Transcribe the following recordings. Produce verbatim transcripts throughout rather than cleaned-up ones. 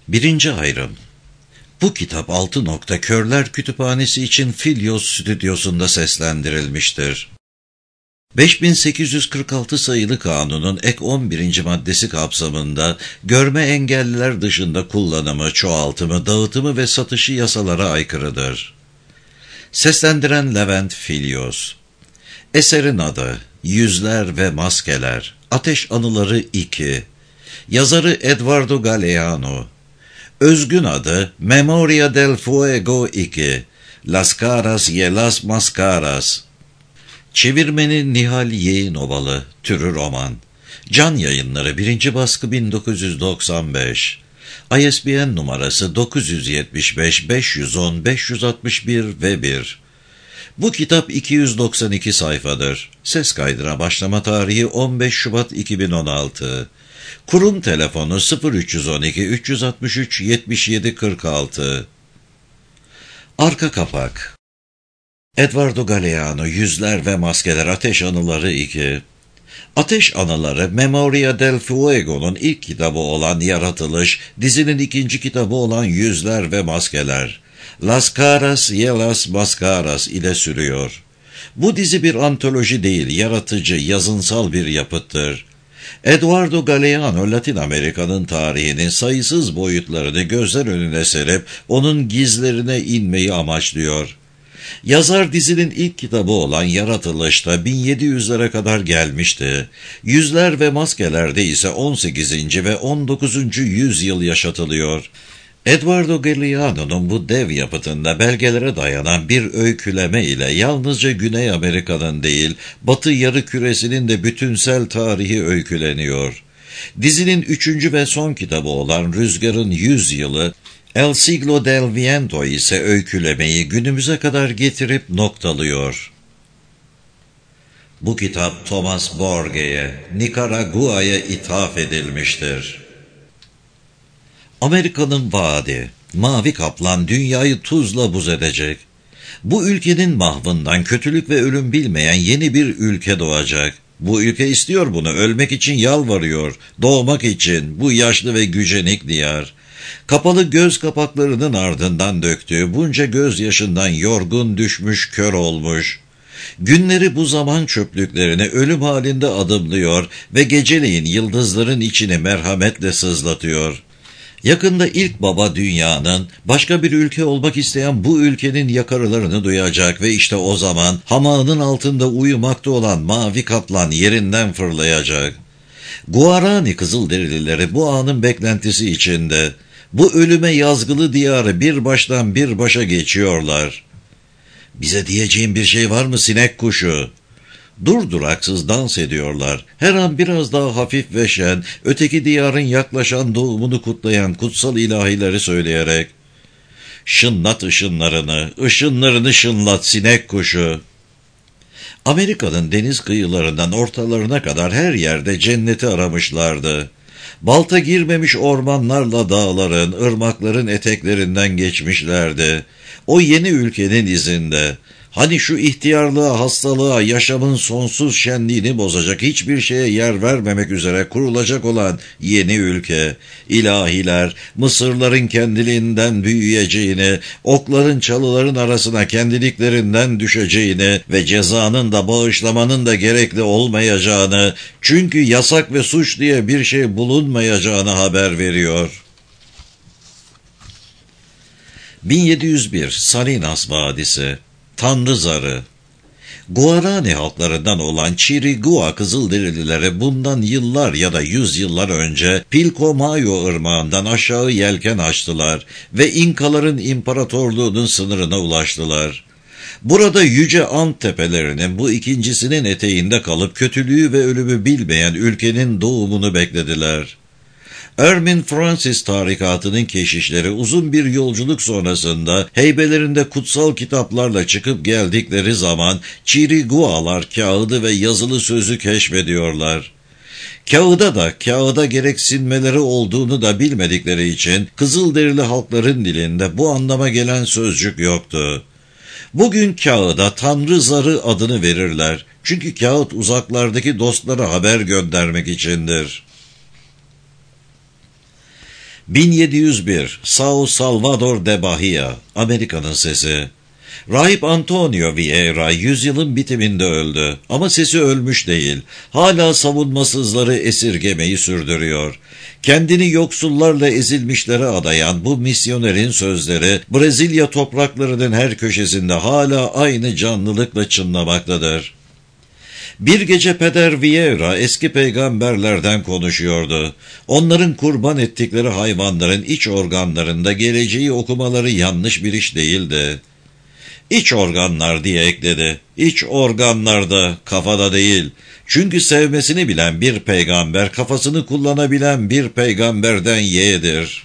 Birinci ayrım. Bu kitap altı nokta Körler Kütüphanesi için Filyos stüdyosunda seslendirilmiştir. beş bin sekiz yüz kırk altı sayılı kanunun ek on birinci maddesi kapsamında görme engelliler dışında kullanımı, çoğaltımı, dağıtımı ve satışı yasalara aykırıdır. Seslendiren Levent Filyos. Eserin adı Yüzler ve Maskeler, Ateş Anıları iki. Yazarı Eduardo Galeano. Özgün adı Memoria del Fuego iki. Las Caras y las Mascaras. Çevirmeni Nihal Yayınovalı, türü roman. Can Yayınları, birinci baskı, bin dokuz yüz doksan beş. I S B N numarası dokuz yüz yetmiş beş beş yüz on beş yüz altmış bir ve bir. Bu kitap iki yüz doksan iki sayfadır. Ses kaydına başlama tarihi on beş Şubat iki bin on altı. Kurum telefonu sıfır üç on iki üç altı üç yetmiş yedi kırk altı. Arka kapak. Eduardo Galeano, Yüzler ve Maskeler, Ateş Anıları iki. Ateş Anıları, Memoria del Fuego'nun ilk kitabı olan Yaratılış, dizinin ikinci kitabı olan Yüzler ve Maskeler, Las Caras y las Mascaras ile sürüyor. Bu dizi bir antoloji değil, yaratıcı, yazınsal bir yapıttır. Eduardo Galeano, Latin Amerika'nın tarihinin sayısız boyutlarını gözler önüne serip onun gizlerine inmeyi amaçlıyor. Yazar dizinin ilk kitabı olan Yaratılış'ta bin yedi yüzlere kadar gelmişti. Yüzler ve Maskeler'de ise on sekizinci ve on dokuzuncu yüzyıl yaşatılıyor. Eduardo Galeano'nun bu dev yapıtında belgelere dayanan bir öyküleme ile yalnızca Güney Amerika'nın değil, Batı yarı-küresinin de bütünsel tarihi öyküleniyor. Dizinin üçüncü ve son kitabı olan Rüzgarın Yüz Yılı, El Siglo del Viento ise öykülemeyi günümüze kadar getirip noktalıyor. Bu kitap Thomas Borge'ye, Nikaragua'ya ithaf edilmiştir. Amerika'nın vaadi, Mavi Kaplan dünyayı tuzla buz edecek. Bu ülkenin mahvından kötülük ve ölüm bilmeyen yeni bir ülke doğacak. Bu ülke istiyor bunu, ölmek için yalvarıyor, doğmak için bu yaşlı ve gücenik diyar. Kapalı göz kapaklarının ardından döktüğü bunca gözyaşından yorgun düşmüş, kör olmuş. Günleri bu zaman çöplüklerini ölüm halinde adımlıyor ve geceleyin yıldızların içini merhametle sızlatıyor. Yakında ilk baba dünyanın, başka bir ülke olmak isteyen bu ülkenin yakarılarını duyacak ve işte o zaman hamağının altında uyumakta olan Mavi Kaplan yerinden fırlayacak. Guarani Kızılderilileri bu anın beklentisi içinde, bu ölüme yazgılı diyarı bir baştan bir başa geçiyorlar. Bize diyeceğin bir şey var mı sinek kuşu? Durduraksız dans ediyorlar. Her an biraz daha hafif ve şen, öteki diyarın yaklaşan doğumunu kutlayan kutsal ilahileri söyleyerek, şınlat ışınlarını, ışınlarını şınlat sinek kuşu. Amerika'nın deniz kıyılarından ortalarına kadar her yerde cenneti aramışlardı. Balta girmemiş ormanlarla dağların, ırmakların eteklerinden geçmişlerdi. O yeni ülkenin izinde, hani şu ihtiyarlığa, hastalığa, yaşamın sonsuz şenliğini bozacak hiçbir şeye yer vermemek üzere kurulacak olan yeni ülke, ilahiler, mısırların kendiliğinden büyüyeceğini, okların çalıların arasına kendiliklerinden düşeceğini ve cezanın da bağışlamanın da gerekli olmayacağını, çünkü yasak ve suç diye bir şey bulunmayacağını haber veriyor. bin yedi yüz bir Salinas Vadisi, Tanrı Zarı. Guarani halklarından olan Chirigua Kızılderililere bundan yıllar ya da yüzyıllar önce Pilcomayo ırmağından aşağı yelken açtılar ve İnkaların imparatorluğunun sınırına ulaştılar. Burada yüce Ant tepelerinin bu ikincisinin eteğinde kalıp kötülüğü ve ölümü bilmeyen ülkenin doğumunu beklediler. Ermin Francis tarikatının keşişleri uzun bir yolculuk sonrasında heybelerinde kutsal kitaplarla çıkıp geldikleri zaman Chirigualar kağıdı ve yazılı sözü keşfediyorlar. Kağıda da kağıda gereksinmeleri olduğunu da bilmedikleri için Kızılderili halkların dilinde bu anlama gelen sözcük yoktu. Bugün kağıda Tanrı Zarı adını verirler. Çünkü kağıt uzaklardaki dostlara haber göndermek içindir. bin yedi yüz bir São Salvador de Bahia, Amerika'nın sesi. Rahip Antonio Vieira yüzyılın bitiminde öldü ama sesi ölmüş değil. Hala savunmasızları esirgemeyi sürdürüyor. Kendini yoksullarla ezilmişlere adayan bu misyonerin sözleri Brezilya topraklarının her köşesinde hala aynı canlılıkla çınlamaktadır. Bir gece Peder Vieira eski peygamberlerden konuşuyordu. Onların kurban ettikleri hayvanların iç organlarında geleceği okumaları yanlış bir iş değildi. İç organlar diye ekledi. İç organlarda, kafada değil. Çünkü sevmesini bilen bir peygamber, kafasını kullanabilen bir peygamberden yeğdir.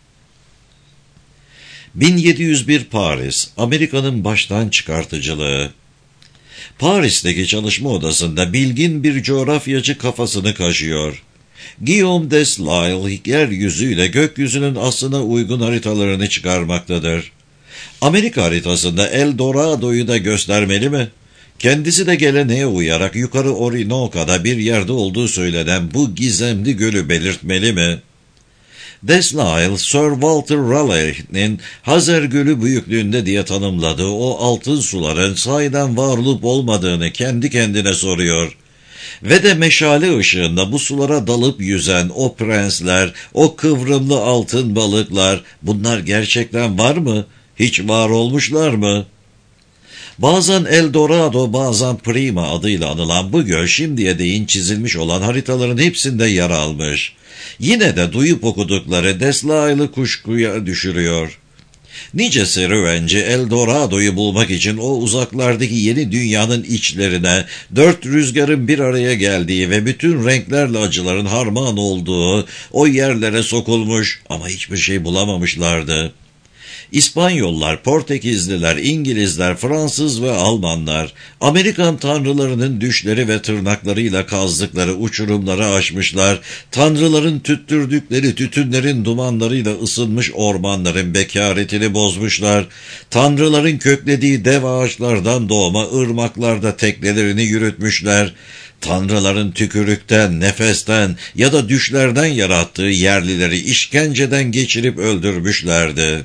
bin yedi yüz bir Paris, Amerika'nın baştan çıkartıcılığı. Paris'teki çalışma odasında bilgin bir coğrafyacı kafasını kaşıyor. Guillaume Delisle yeryüzüyle gökyüzünün aslına uygun haritalarını çıkarmaktadır. Amerika haritasında El Dorado'yu da göstermeli mi? Kendisi de geleneğe uyarak yukarı Orinoco'da bir yerde olduğu söylenen bu gizemli gölü belirtmeli mi? Delisle, Sir Walter Raleigh'nin Hazer Gölü büyüklüğünde diye tanımladığı o altın suların sahiden var olup olmadığını kendi kendine soruyor. Ve de meşale ışığında bu sulara dalıp yüzen o prensler, o kıvrımlı altın balıklar, bunlar gerçekten var mı? Hiç var olmuşlar mı? Bazen El Dorado, bazen Prima adıyla anılan bu göl şimdiye değin çizilmiş olan haritaların hepsinde yer almış. Yine de duyup okudukları Delisle'ı kuşkuya düşürüyor. Nice serüvenci El Dorado'yu bulmak için o uzaklardaki yeni dünyanın içlerine, dört rüzgarın bir araya geldiği ve bütün renklerle acıların harman olduğu o yerlere sokulmuş ama hiçbir şey bulamamışlardı. İspanyollar, Portekizliler, İngilizler, Fransız ve Almanlar, Amerikan tanrılarının düşleri ve tırnaklarıyla kazdıkları uçurumları aşmışlar, tanrıların tüttürdükleri tütünlerin dumanlarıyla ısınmış ormanların bekaretini bozmuşlar, tanrıların köklediği dev ağaçlardan doğma ırmaklarda teknelerini yürütmüşler, tanrıların tükürükten, nefesten ya da düşlerden yarattığı yerlileri işkenceden geçirip öldürmüşlerdi.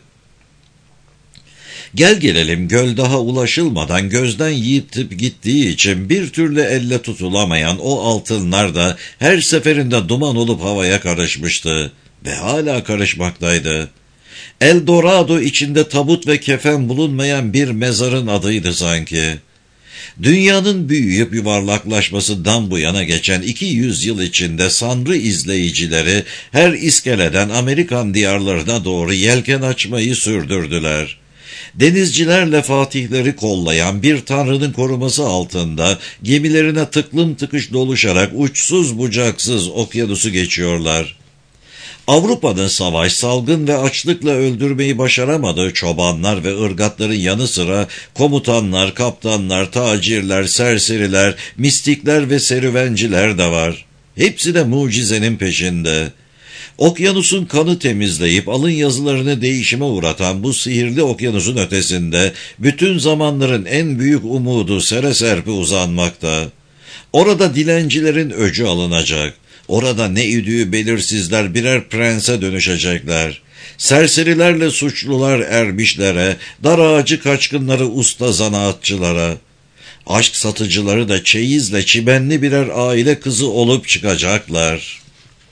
Gel gelelim göl daha ulaşılmadan gözden yitip gittiği için bir türlü elle tutulamayan o altınlar da her seferinde duman olup havaya karışmıştı ve hala karışmaktaydı. El Dorado içinde tabut ve kefen bulunmayan bir mezarın adıydı sanki. Dünyanın büyüyüp yuvarlaklaşmasından bu yana geçen iki yüz yıl içinde sanrı izleyicileri her iskeleden Amerikan diyarlarına doğru yelken açmayı sürdürdüler. Denizcilerle fatihleri kollayan bir tanrının koruması altında gemilerine tıklım tıkış doluşarak uçsuz bucaksız okyanusu geçiyorlar. Avrupa'nın savaş, salgın ve açlıkla öldürmeyi başaramadığı çobanlar ve ırgatların yanı sıra komutanlar, kaptanlar, tacirler, serseriler, mistikler ve serüvenciler de var. Hepsi de mucizenin peşinde. Okyanusun kanı temizleyip alın yazılarını değişime uğratan bu sihirli okyanusun ötesinde bütün zamanların en büyük umudu sere serpi uzanmakta. Orada dilencilerin öcü alınacak. Orada ne idüğü belirsizler birer prense dönüşecekler. Serserilerle suçlular ermişlere, dar ağacı kaçkınları usta zanaatçılara. Aşk satıcıları da çeyizle çimenli birer aile kızı olup çıkacaklar.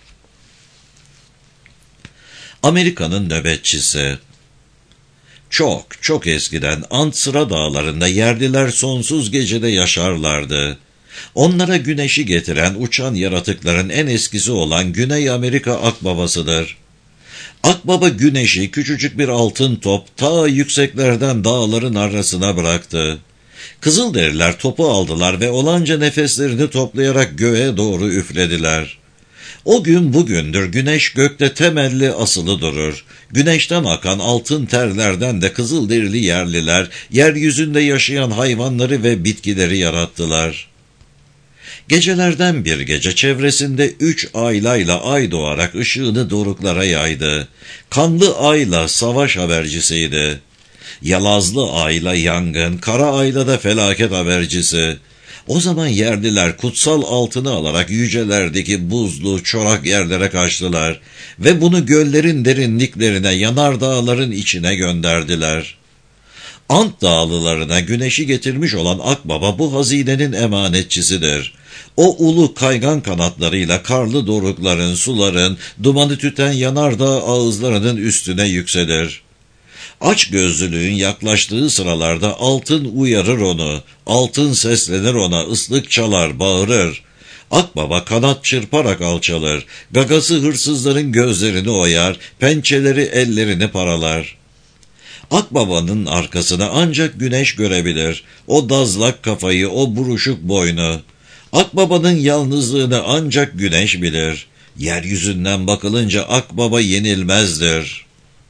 Amerika'nın nöbetçisi. Çok çok eskiden Antsıra dağlarında yerliler sonsuz gecede yaşarlardı. Onlara güneşi getiren uçan yaratıkların en eskisi olan Güney Amerika akbabasıdır. Akbaba güneşi küçücük bir altın top ta yükseklerden dağların arasına bıraktı. Kızılderililer topu aldılar ve olanca nefeslerini toplayarak göğe doğru üflediler. O gün bugündür güneş gökte temelli asılı durur. Güneşten akan altın terlerden de kızılderili yerliler, yeryüzünde yaşayan hayvanları ve bitkileri yarattılar. Gecelerden bir gece çevresinde üç aylayla ay doğarak ışığını doruklara yaydı. Kanlı ayla savaş habercisiydi. Yalazlı ayla yangın, kara ayla da felaket habercisi. O zaman yerliler kutsal altını alarak yücelerdeki buzlu, çorak yerlere kaçtılar ve bunu göllerin derinliklerine, yanardağların içine gönderdiler. Ant dağlılarına güneşi getirmiş olan Akbaba bu hazinenin emanetçisidir. O ulu kaygan kanatlarıyla karlı dorukların, suların, dumanı tüten yanardağ ağızlarının üstüne yükselir. Aç gözlülüğün yaklaştığı sıralarda altın uyarır onu, altın seslenir ona, ıslık çalar, bağırır. Akbaba kanat çırparak alçalır, gagası hırsızların gözlerini oyar, pençeleri ellerini paralar. Akbaba'nın arkasını ancak güneş görebilir, o dazlak kafayı, o buruşuk boynu. Akbaba'nın yalnızlığını ancak güneş bilir. Yeryüzünden bakılınca Akbaba yenilmezdir.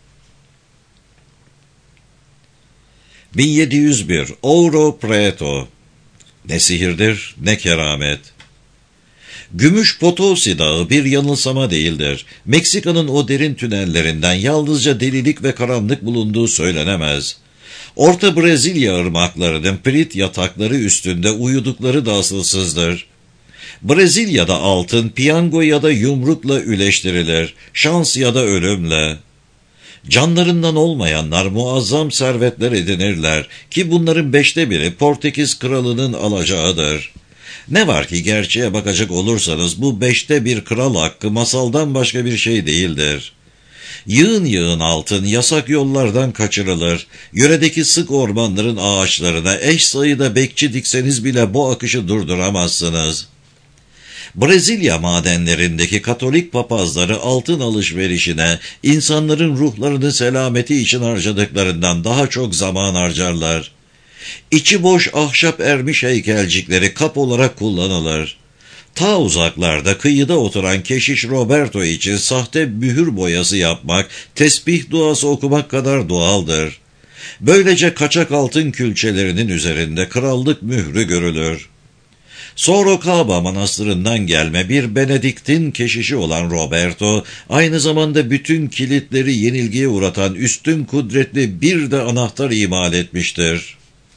bin yedi yüz bir Ouro Preto. Ne sihirdir, ne keramet. Gümüş Potosi Dağı bir yanılsama değildir. Meksika'nın o derin tünellerinden yalnızca delilik ve karanlık bulunduğu söylenemez. Orta Brezilya ırmaklarının pirit yatakları üstünde uyudukları da asılsızdır. Brezilya'da altın piyango ya da yumrukla üleştirilir, şans ya da ölümle. Canlarından olmayanlar muazzam servetler edinirler ki bunların beşte biri Portekiz kralının alacağıdır. Ne var ki gerçeğe bakacak olursanız bu beşte bir kral hakkı masaldan başka bir şey değildir. Yığın yığın altın yasak yollardan kaçırılır. Yöredeki sık ormanların ağaçlarına eş sayıda bekçi dikseniz bile bu akışı durduramazsınız. Brezilya madenlerindeki Katolik papazları altın alışverişine, insanların ruhlarını selameti için harcadıklarından daha çok zaman harcarlar. İçi boş ahşap ermiş heykelcikleri kap olarak kullanılır. Ta uzaklarda kıyıda oturan keşiş Roberto için sahte mühür boyası yapmak, tesbih duası okumak kadar doğaldır. Böylece kaçak altın külçelerinin üzerinde krallık mührü görülür. Sorocaba manastırından gelme bir Benediktin keşişi olan Roberto, aynı zamanda bütün kilitleri yenilgiye uğratan üstün kudretli bir de anahtar imal etmiştir.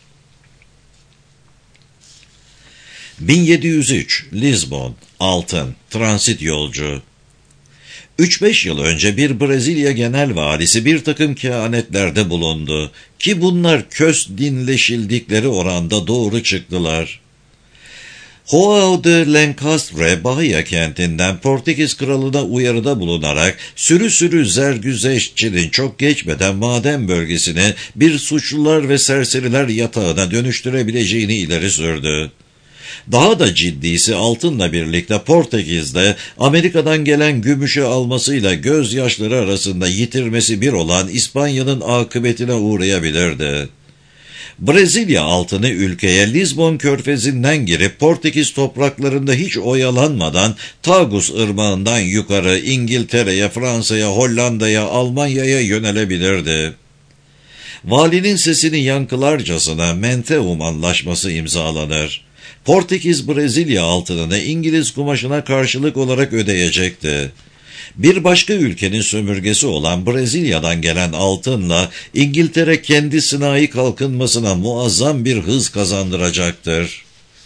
bin yedi yüz üç Lizbon, altın, transit yolcu. üç beş yıl önce bir Brezilya genel valisi bir takım kehanetlerde bulundu ki bunlar kös dinleşildikleri oranda doğru çıktılar. João de Lencastre, Bahia kentinden Portekiz kralına uyarıda bulunarak sürü sürü zergüzeşçinin çok geçmeden maden bölgesine bir suçlular ve serseriler yatağına dönüştürebileceğini ileri sürdü. Daha da ciddisi altınla birlikte Portekiz'de Amerika'dan gelen gümüşü almasıyla gözyaşları arasında yitirmesi bir olan İspanya'nın akıbetine uğrayabilirdi. Brezilya altını ülkeye Lizbon körfezinden girip Portekiz topraklarında hiç oyalanmadan Tagus ırmağından yukarı İngiltere'ye, Fransa'ya, Hollanda'ya, Almanya'ya yönelebilirdi. Valinin sesini yankılarcasına Menteum Anlaşması imzalanır. Portekiz Brezilya altınını İngiliz kumaşına karşılık olarak ödeyecekti. Bir başka ülkenin sömürgesi olan Brezilya'dan gelen altınla İngiltere kendi sanayi kalkınmasına muazzam bir hız kazandıracaktır.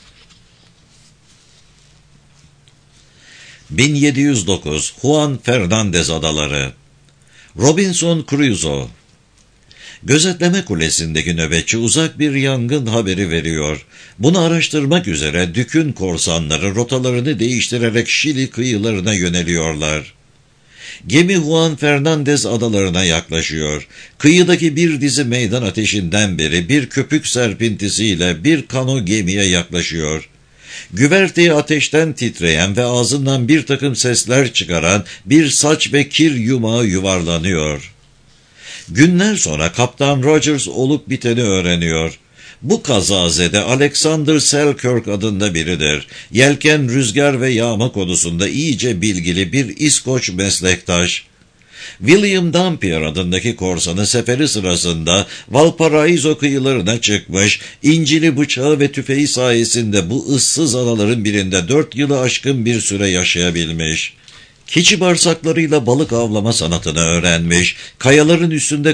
bin yedi yüz dokuz Juan Fernandez Adaları. Robinson Crusoe. Gözetleme kulesindeki nöbetçi uzak bir yangın haberi veriyor. Bunu araştırmak üzere Dük'ün korsanları rotalarını değiştirerek Şili kıyılarına yöneliyorlar. Gemi Juan Fernandez adalarına yaklaşıyor. Kıyıdaki bir dizi meydan ateşinden beri bir köpük serpintisiyle bir kano gemiye yaklaşıyor. Güverteye ateşten titreyen ve ağzından bir takım sesler çıkaran bir saç ve kir yumağı yuvarlanıyor. Günler sonra Kaptan Rogers olup biteni öğreniyor. Bu kazazede Alexander Selkirk adında biridir. Yelken, rüzgar ve yağma konusunda iyice bilgili bir İskoç meslektaş. William Dampier adındaki korsanı seferi sırasında Valparaiso kıyılarına çıkmış, incili bıçağı ve tüfeği sayesinde bu ıssız adaların birinde dört yılı aşkın bir süre yaşayabilmiş. Keçi bağırsaklarıyla balık avlama sanatını öğrenmiş, kayaların üstünde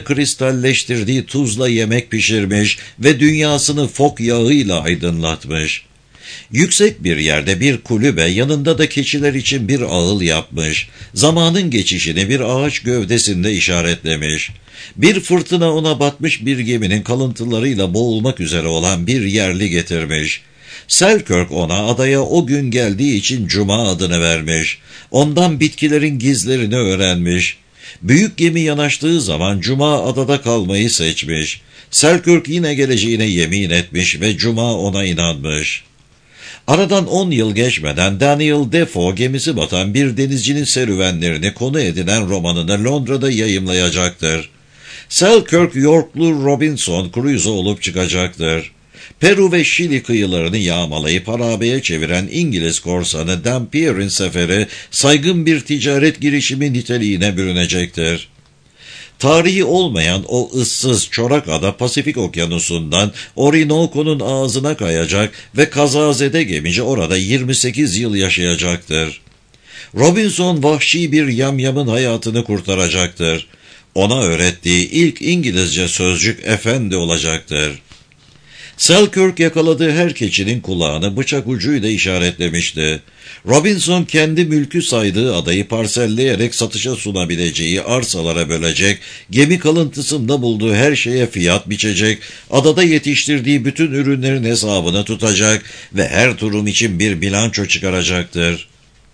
kristalleştirdiği tuzla yemek pişirmiş ve dünyasını fok yağıyla aydınlatmış. Yüksek bir yerde bir kulübe, yanında da keçiler için bir ağıl yapmış. Zamanın geçişini bir ağaç gövdesinde işaretlemiş. Bir fırtına ona batmış bir geminin kalıntılarıyla boğulmak üzere olan bir yerli getirmiş. Selkirk ona adaya o gün geldiği için Cuma adını vermiş. Ondan bitkilerin gizlerini öğrenmiş. Büyük gemi yanaştığı zaman Cuma adada kalmayı seçmiş. Selkirk yine geleceğine yemin etmiş ve Cuma ona inanmış. Aradan on yıl geçmeden Daniel Defoe gemisi batan bir denizcinin serüvenlerini konu edinen romanını Londra'da yayımlayacaktır. Selkirk Yorklu Robinson Crusoe olup çıkacaktır. Peru ve Şili kıyılarını yağmalayıp harabeye çeviren İngiliz korsanı Dampier'in seferi saygın bir ticaret girişimi niteliğine bürünecektir. Tarihi olmayan o ıssız çorak ada Pasifik okyanusundan Orinoco'nun ağzına kayacak ve kazazede gemici orada yirmi sekiz yıl yaşayacaktır. Robinson vahşi bir yamyamın hayatını kurtaracaktır. Ona öğrettiği ilk İngilizce sözcük efendi olacaktır. Selkirk yakaladığı her keçinin kulağını bıçak ucuyla işaretlemişti. Robinson kendi mülkü saydığı adayı parselleyerek satışa sunabileceği arsalara bölecek, gemi kalıntısında bulduğu her şeye fiyat biçecek, adada yetiştirdiği bütün ürünlerin hesabını tutacak ve her durum için bir bilanço çıkaracaktır.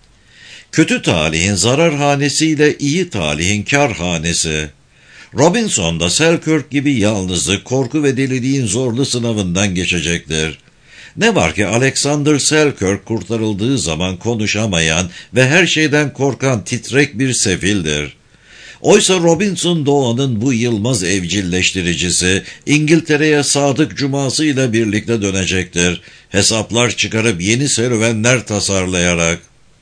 Kötü talihin zarar hanesiyle iyi talihin kar hanesi. Robinson da Selkirk gibi yalnızlık, korku ve deliliğin zorlu sınavından geçecektir. Ne var ki Alexander Selkirk kurtarıldığı zaman konuşamayan ve her şeyden korkan titrek bir sefildir. Oysa Robinson doğanın bu yılmaz evcilleştiricisi, İngiltere'ye sadık cumasıyla birlikte dönecektir. Hesaplar çıkarıp yeni serüvenler tasarlayarak.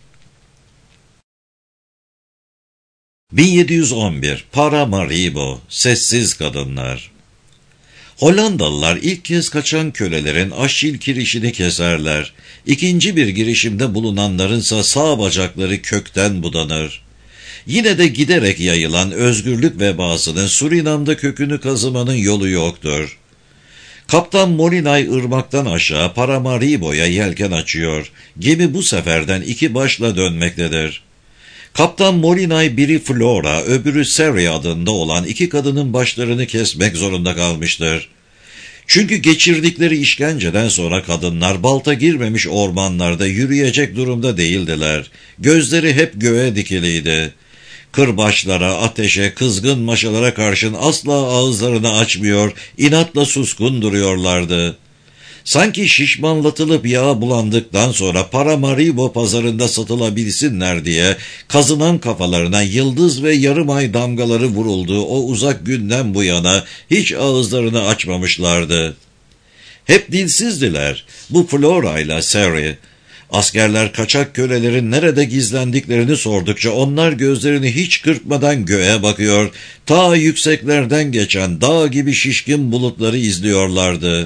bin yedi yüz on bir Paramaribo, Sessiz Kadınlar. Hollandalılar ilk kez kaçan kölelerin Aşil kirişini keserler. İkinci bir girişimde bulunanlarınsa sağ bacakları kökten budanır. Yine de giderek yayılan özgürlük vebasının Surinam'da kökünü kazımanın yolu yoktur. Kaptan Molinay ırmaktan aşağı Paramaribo'ya yelken açıyor. Gemi bu seferden iki başla dönmektedir. Kaptan Molinay biri Flora, öbürü Sari adında olan iki kadının başlarını kesmek zorunda kalmıştır. Çünkü geçirdikleri işkenceden sonra kadınlar balta girmemiş ormanlarda yürüyecek durumda değildiler. Gözleri hep göğe dikiliydi. Kırbaçlara, ateşe, kızgın maşalara karşın asla ağızlarını açmıyor, inatla suskun duruyorlardı. Sanki şişmanlatılıp yağa bulandıktan sonra Paramaribo pazarında satılabilsinler diye kazınan kafalarına yıldız ve yarım ay damgaları vurulduğu o uzak günden bu yana hiç ağızlarını açmamışlardı. Hep dilsizdiler bu Flora ile Sari. Askerler kaçak kölelerin nerede gizlendiklerini sordukça onlar gözlerini hiç kırpmadan göğe bakıyor, ta yükseklerden geçen dağ gibi şişkin bulutları izliyorlardı.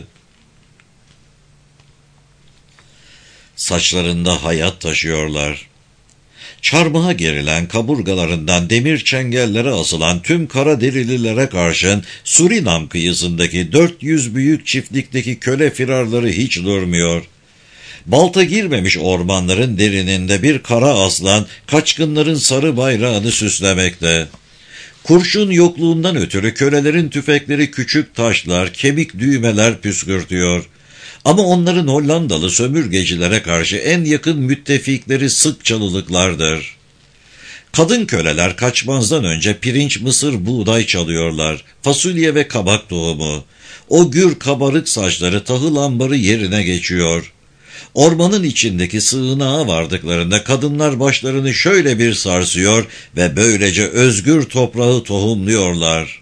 Saçlarında hayat taşıyorlar. Çarmıha gerilen kaburgalarından demir çengellere asılan tüm kara derililere karşın Surinam kıyısındaki dört yüz büyük çiftlikteki köle firarları hiç durmuyor. Balta girmemiş ormanların derininde bir kara aslan kaçkınların sarı bayrağını süslemekte. Kurşun yokluğundan ötürü kölelerin tüfekleri küçük taşlar, kemik düğmeler püskürtüyor. Ama onların Hollandalı sömürgecilere karşı en yakın müttefikleri sık çalılıklardır. Kadın köleler kaçmazdan önce pirinç, mısır, buğday çalıyorlar, fasulye ve kabak tohumu. O gür kabarık saçları tahıl ambarı yerine geçiyor. Ormanın içindeki sığınağa vardıklarında kadınlar başlarını şöyle bir sarsıyor ve böylece özgür toprağı tohumluyorlar.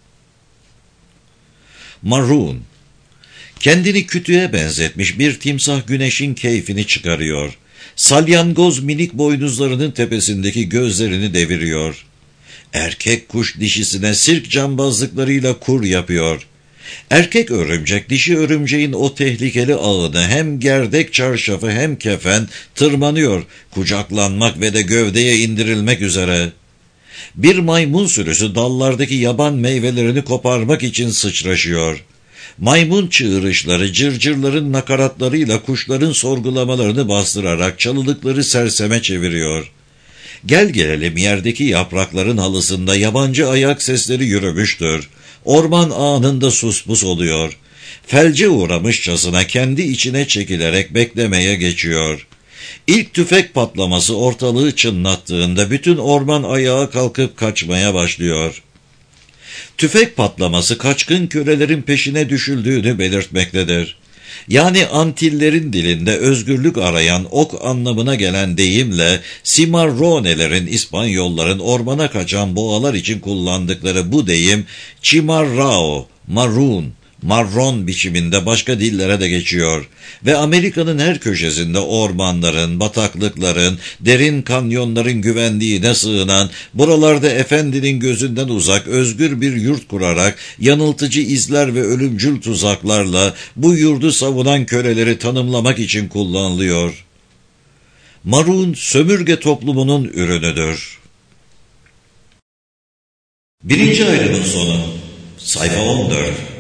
Maroon. Kendini kütüğe benzetmiş bir timsah güneşin keyfini çıkarıyor. Salyangoz minik boynuzlarının tepesindeki gözlerini deviriyor. Erkek kuş dişisine sirk cambazlıklarıyla kur yapıyor. Erkek örümcek dişi örümceğin o tehlikeli ağını hem gerdek çarşafı hem kefen tırmanıyor, kucaklanmak ve de gövdeye indirilmek üzere. Bir maymun sürüsü dallardaki yaban meyvelerini koparmak için sıçraşıyor. Maymun çığırışları, cırcırların nakaratlarıyla kuşların sorgulamalarını bastırarak çalılıkları serseme çeviriyor. Gel gelelim yerdeki yaprakların halısında yabancı ayak sesleri yürümüştür. Orman anında suspus oluyor. Felce uğramışçasına kendi içine çekilerek beklemeye geçiyor. İlk tüfek patlaması ortalığı çınlattığında bütün orman ayağa kalkıp kaçmaya başlıyor. Tüfek patlaması kaçkın kölelerin peşine düşüldüğünü belirtmektedir. Yani Antillerin dilinde özgürlük arayan ok anlamına gelen deyimle Cimarronelerin, İspanyolların ormana kaçan boğalar için kullandıkları bu deyim Cimarrao, maroon, marron biçiminde başka dillere de geçiyor ve Amerika'nın her köşesinde ormanların, bataklıkların, derin kanyonların güvenliğine sığınan, buralarda efendinin gözünden uzak özgür bir yurt kurarak yanıltıcı izler ve ölümcül tuzaklarla bu yurdu savunan köleleri tanımlamak için kullanılıyor. Maroon, sömürge toplumunun ürünüdür. Birinci ayrımın sonu. Sayfa on dört.